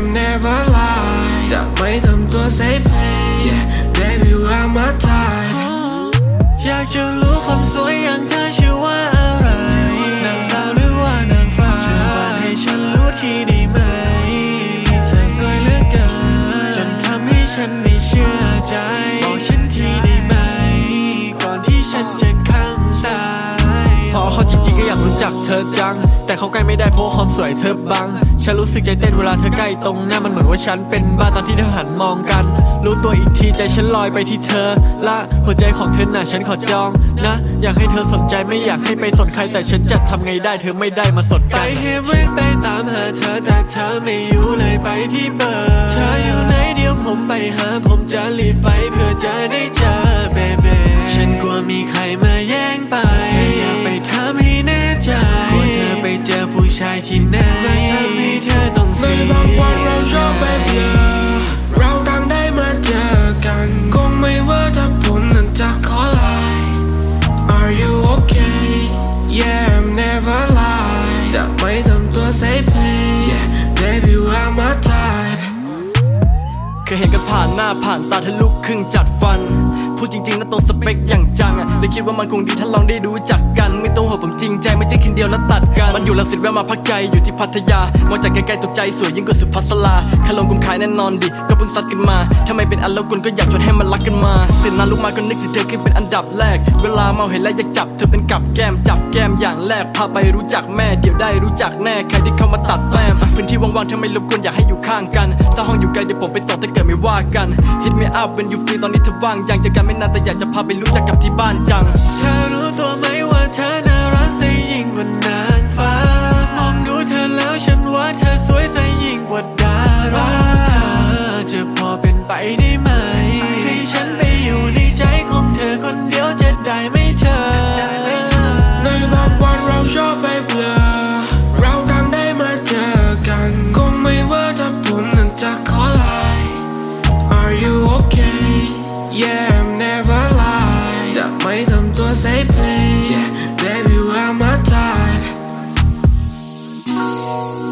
never lie จะไม่ทำตัวเซฟเพลย์ Yeah baby you are my type อยากจะรู้คนสวยอย่างเธอชื่อว่าอะไรนางสาวหรือว่านางฟ้าช่วยบอกให้ฉันรู้ทีได้ไหมเธอสวยเหลือเกินจนทำให้ฉันไม่เชื่อใจบอกฉันทีได้ไหมก่อนที่ฉันจะข้างตายพอเขาจริงๆก็อยากรู้จักเธอจังแต่เขาใกล้ไม่ได้เพราะความสวยเธอบังฉันรู้สึกใจเต้นเวลาเธอใกล้ตรงหน้ามันเหมือนว่าฉันเป็นบ้าตอนที่เธอหันมองกันรู้ตัวอีกทีใจฉันลอยไปที่เธอละหัวใจของเธอน่ะฉันขอจองนะอยากให้เธอสนใจไม่อยากให้ไปสนใครแต่ฉันจะทำไงได้เธอไม่ได้มาสนกันไปเฮเว่นไปตามหาเธอแต่เธอไม่อยู่เลยไปที่เบอร์เธออยู่ไหนเดี๋ยวผมไปหาผมจะรีบไปเพื่อจะได้เจอเบเบ้ฉันกลัวมีใครมาแย่งไปแค่อยากไปถามให้แน่ใจกลัวเธอไปเจอผู้ชายที่ไหนมาทำให้เธอต้องเสียในบางวันเราชอบไปเบลอเราต่างได้มาเจอกันคงไม่ว่าถ้าผมนั้นจะขอไลน์ Are you okay Yeah I'm never lie จะไม่ทำตัวเซฟเพลย์ Yeah baby you are my type เคยเห็นกันผ่านหน้าผ่านตาเธอลุกครึ่งจัดฟันพูดจริงๆนะตรงสเปคอย่างจังเลยคิดว่ามันคงดีถ้าลองได้รู้จักกันไม่ต้องห่วงผมจริงใจไม่ใช่คืนเดียวแล้วตัดกันมันอยู่ลังสิตแวะมาพักใจอยู่ที่พัทยามองจากไกลๆตกใจสวยยิ่งกว่าสุภัสราคาลงกุมขายแน่นอนดิก็เพิ่งซัดกันมาถ้าไม่เป็นอันแล้วคุณก็อยากชวนให้มันรักกันมาตื่นนานลุกมาก็นึกถึงเธอขึ้นเป็นอันดับแรกเวลาเมาเห็นแล้วอยากจับเธอเป็นกับแก้มจับแก้มอย่างแรกพาไปรู้จักแม่เดี๋ยวได้รู้จักแน่ใครที่เข้ามาตัดแต้มพื้นที่ว่างๆถ้าไม่รบกวนอยากให้อยู่ข้างกันถ้าห้องอยู่ไกลเดี๋ยวผมไปส่งถ้าเกิดไม่ว่ากัน Hit me up when you free ตอนนี้เธอว่างยังเจอกันไม่นานแต่อยากจะพาไปรู้จักกับที่บ้านจังเธอรู้ตัวไหมว่าเธอน่ารักซะยิ่งกว่านางฟ้ามองดูเธอแล้วฉันว่าเธอสวยซะยิ่งกว่าดาราเธอจะพอเป็นไปได้ไหมให้ฉันไปอยู่ในใจของเธอคนเดียวจะได้ไหมเธอในบางวันเราชอบไปเบลอเราต่างได้มาเจอกันคงไม่ว่าถ้าผมนั้นจะขอไลน์ Are you okay Yeah I'm never lie จะไม่ทำตัวเซฟเพลย์ Yeah baby you are my type